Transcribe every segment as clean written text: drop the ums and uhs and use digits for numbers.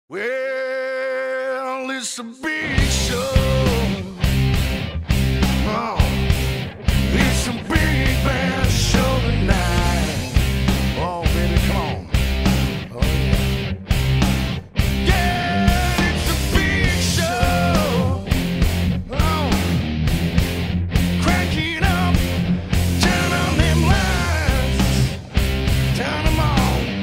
Well, it's a big show. Oh, it's a big band show tonight. Oh, baby, come on. Oh, yeah. Yeah, it's a big show. Oh, crank it up. Turn on them lights. Turn them on.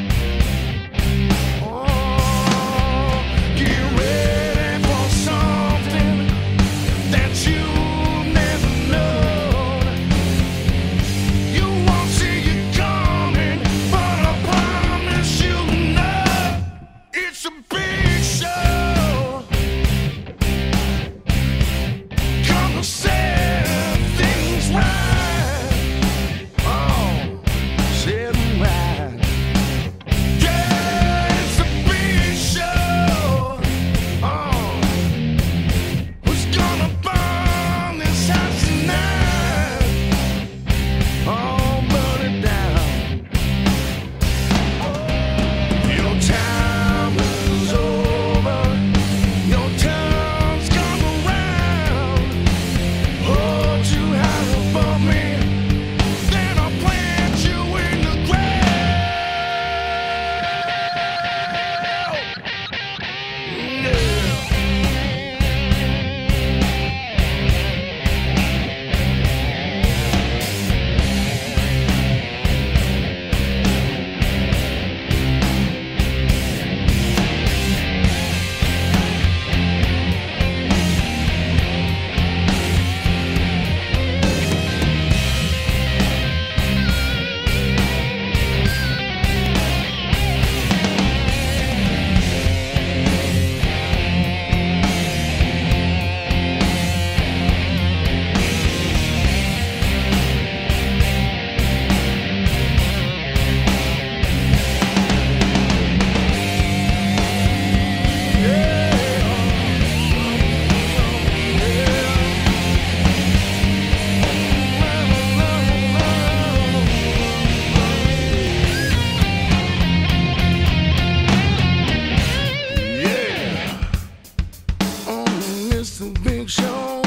Big show.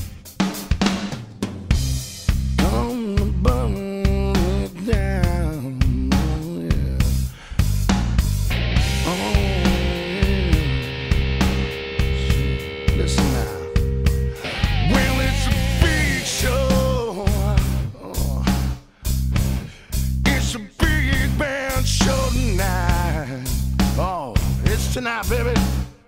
Come to burn it down. Oh, yeah. Oh, yeah. Listen now. Well, it's a big show. Oh. It's a big band show tonight. Oh, it's tonight, baby.